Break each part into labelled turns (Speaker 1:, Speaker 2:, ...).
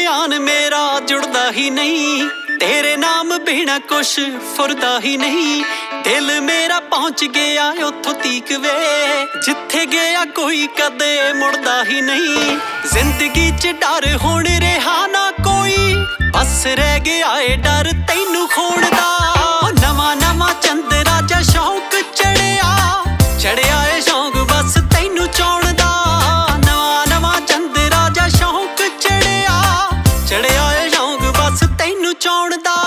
Speaker 1: ਧਿਆਨ ਮੇਰਾ ਜੁੜਦਾ ਹੀ ਨਹੀਂ, ਤੇਰੇ ਨਾਮ ਬਿਨਾ ਕੁਛ ਫੁਰਦਾ ਹੀ ਨਹੀਂ। ਦਿਲ ਮੇਰਾ ਪਹੁੰਚ ਗਿਆ ਉੱਥੋਂ ਤੀਕ ਵੇ, ਜਿੱਥੇ ਗਿਆ ਕੋਈ ਕਦੇ ਮੁੜਦਾ ਹੀ ਨਹੀਂ। ਜ਼ਿੰਦਗੀ 'ਚ ਡਰ ਹੁਣ ਰਿਹਾ ਨਾ ਕੋਈ, ਬਸ ਰਹਿ ਗਿਆ ਏ ਡਰ ਤੈਨੂੰ ਖੋਣ ਦਾ। ਨਵਾਂ ਨਵਾਂ ਚੰਦ ਰਾਜਾ ਸ਼ੌਂਕ ਚੜਿਆ ਏ ਸ਼ੌਂਕ ਬਸ ਤੈਨੂੰ ਚਾਹੁਣ ਦਾ। ਨਵਾਂ ਨਵਾਂ ਚੰਦ ਰਾਜਾ ਸ਼ੌਂਕ ਚੜਿਆ ਏ ਸ਼ੌਂਕ ਬਸ ਤੈਨੂੰ ਚਾਹੁਣ ਦਾ।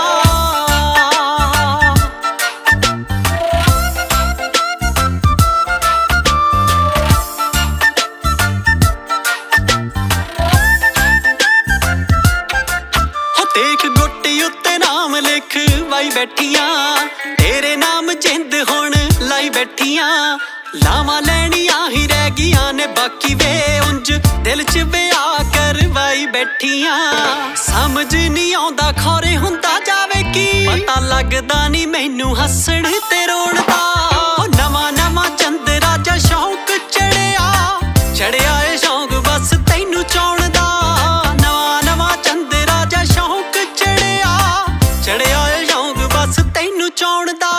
Speaker 1: ਦੇਖ ਗੁੱਟੀ ਉੱਤੇ ਨਾਮ ਲਿਖ ਵਾਈ ਬੈਠੀਆਂ, ਤੇਰੇ ਨਾਮ ਜਿੰਦ ਹੁਣ ਲਾਈ ਬੈਠੀਆਂ। ਲਾਵਾਂ ਲੈਣੀਆਂ ਹੀ ਰਹਿ ਗਈਆਂ ਨੇ ਬਾਕੀ ਵੇ, ਉਂਝ ਦਿਲ 'ਚ ਵਿਆਹ ਕਰਵਾਈ ਬੈਠੀਆਂ। ਸਮਝ ਨਹੀਂ ਆਉਂਦਾ ਖੌਰੇ ਹੁੰਦਾ ਜਾਵੇ ਕੀ, ਪਤਾ ਲੱਗਦਾ ਨਹੀਂ ਮੈਨੂੰ ਹੱਸਣ ਤੇ ਰੋਣ ਦਾ। ਨਵਾਂ ਨਵਾਂ ਚੰਦ ਰਾਜਾ ਸ਼ੌਂਕ ਚੜਿਆ ਏ ਸ਼ੌਂਕ ਬਸ ਤੈਨੂੰ ਚਾਹੁਣ ਦਾ। ਨਵਾਂ ਨਵਾਂ ਚੰਦ ਰਾਜਾ ਸ਼ੌਂਕ ਚੜਿਆ ਏ ਸ਼ੌਂਕ ਬਸ ਤੈਨੂੰ ਚਾਹੁਣ ਦਾ।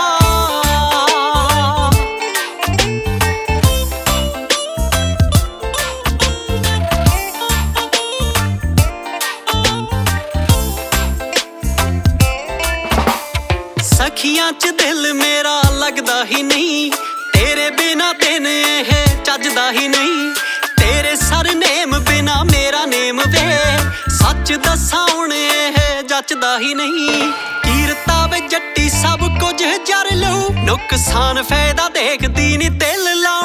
Speaker 1: ਸਖੀਆਂ 'ਚ ਦਿਲ ਮੇਰਾ ਲੱਗਦਾ ਹੀ ਨਹੀਂ, ਤੇਰੇ ਬਿਨਾ ਦਿਨ ਇਹ ਚੱਜਦਾ ਹੀ ਨਹੀਂ। ਤੇਰੇ ਸਰਨੇਮ ਬਿਨਾ ਮੇਰਾ ਨੇਮ ਵੇ, ਸੱਚ ਦੱਸਾਂ ਹੁਣ ਇਹ ਜੱਚਦਾ ਹੀ ਨਹੀਂ। ਕੀਰਤਾ ਵੇ ਜੱਟੀ ਸਭ ਕੁਝ ਜਰ ਲਊ, ਨੁਕਸਾਨ ਫਾਇਦਾ ਦੇਖਦੀ ਨੀ ਦਿਲ ਲਾ